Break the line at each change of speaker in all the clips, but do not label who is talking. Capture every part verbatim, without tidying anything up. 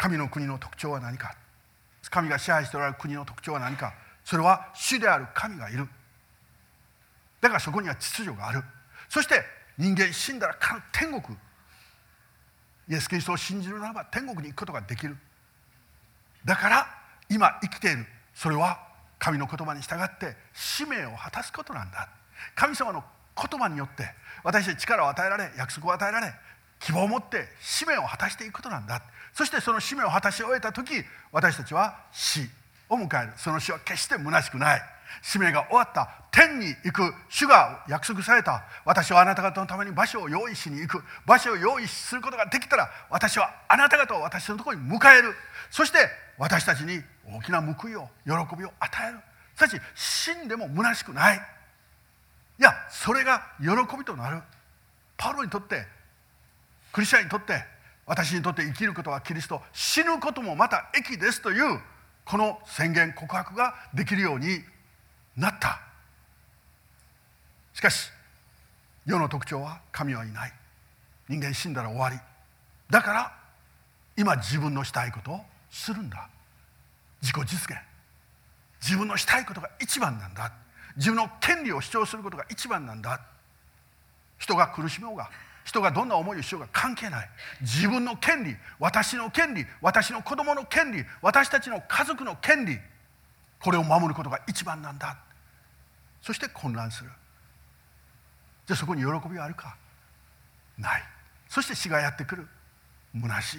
神の国の特徴は何か、神が支配しておられる国の特徴は何か、それは主である神がいる。だからそこには秩序がある。そして人間死んだら天国、イエス・キリストを信じるならば天国に行くことができる。だから今生きている、それは神の言葉に従って使命を果たすことなんだ。神様の言葉によって私たち力を与えられ、約束を与えられ、希望を持って使命を果たしていくことなんだ。そしてその使命を果たし終えた時、私たちは死を迎える。その死は決して虚しくない。使命が終わった、天に行く、主が約束された、私はあなた方のために場所を用意しに行く、場所を用意することができたら、私はあなた方を私のところに迎える。そして私たちに大きな報いを、喜びを与える。すなわち死んでも虚しくない。いや、それが喜びとなる。パウロにとって、クリスチャンにとって、私にとって生きることはキリスト、死ぬこともまた益ですというこの宣言、告白ができるようになった。しかし世の特徴は神はいない。人間死んだら終わり。だから今自分のしたいことをするんだ。自己実現、自分のしたいことが一番なんだ。自分の権利を主張することが一番なんだ。人が苦しもうが、人がどんな思いをしようが関係ない。自分の権利、私の権利、私の子供の権利、私たちの家族の権利、これを守ることが一番なんだ。そして混乱する。じゃあそこに喜びはあるか？ない。そして死がやってくる。虚しい。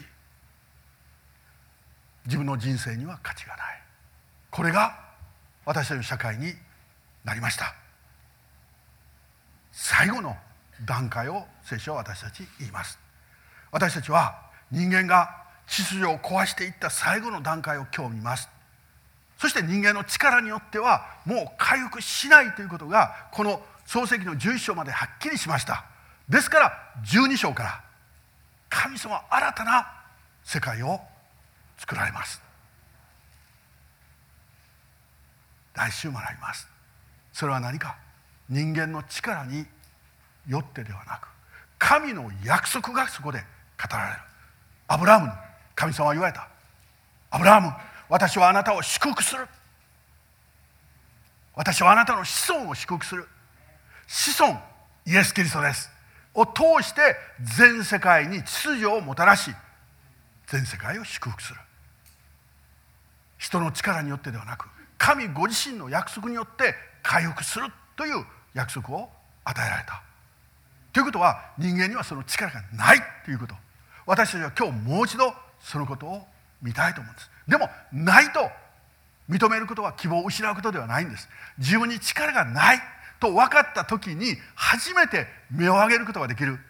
自分の人生には価値がない。これが私たちの社会になりました。最後の段階を聖書は私たちに言います。私たちは人間が秩序を壊していった最後の段階を今日見ます。そして人間の力によってはもう回復しないということがこの創世記のじゅういっ章まではっきりしました。ですからじゅうに章から神様は新たな世界を作られます。来週学びます。それは何か？人間の力によってではなく、神の約束がそこで語られる。アブラハムに神様は言われた。アブラハム、私はあなたを祝福する。私はあなたの子孫を祝福する。子孫、イエス・キリストです。を通して全世界に秩序をもたらし、全世界を祝福する。人の力によってではなく、神ご自身の約束によって回復するという約束を与えられた。ということは人間にはその力がないということ。私たちは今日もう一度そのことを見たいと思うんです。でもないと認めることは希望を失うことではないんです。自分に力がないと分かった時に初めて目を上げることができる。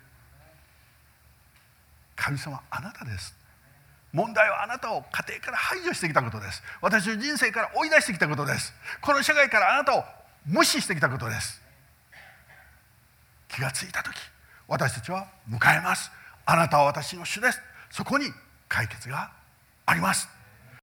神様あなたです。問題はあなたを家庭から排除してきたことです。私の人生から追い出してきたことです。この社会からあなたを無視してきたことです。気がついた時、私たちは迎えます。あなたは私の主です。そこに解決があります。